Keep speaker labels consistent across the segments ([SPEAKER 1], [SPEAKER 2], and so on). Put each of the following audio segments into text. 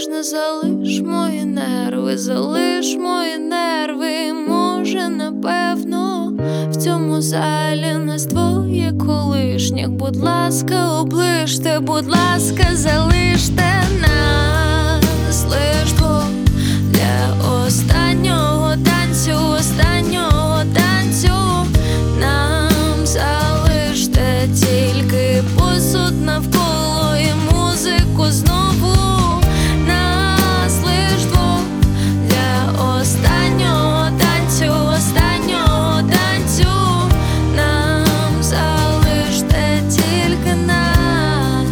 [SPEAKER 1] можна, залиш мої нерви, залиш мої нерви. Може, напевно, в цьому залі нас двоє колишніх. Будь ласка, оближте, будь ласка, залиште нас лиш двох для останнього танцю, останнього танцю. Нам залиште тільки посуд навколо і музику знову. Нас лиш двох для останнього танцю, останнього танцю. Нам залиште тільки нас.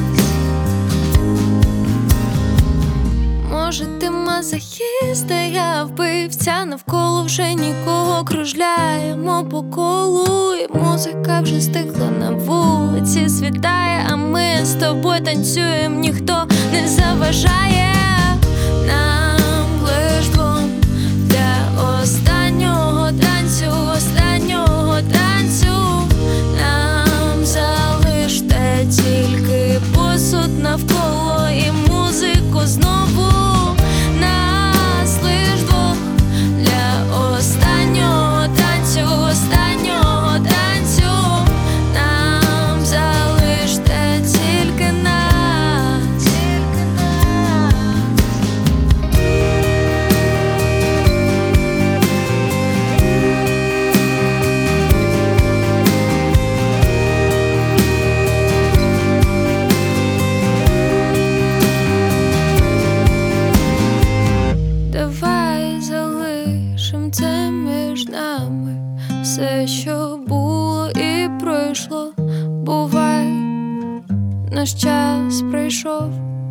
[SPEAKER 1] Може, ти мазохіст, а я вбивця. Навколо вже нікого, кружляємо по колу, і музика вже стихла, на вулиці світає, а ми з тобою танцюємо, ніхто не заважає. Нам лиш двом для останнього танцю, останнього танцю. Нам залиште тільки посуд навколо і музику знову. Нас лиш двох для останнього танцю, останнього танцю. Нам залиште тільки нас, тільки нас. Давай залишим це між нами, все, що було і пройшло. Бувай, наш час прийшов.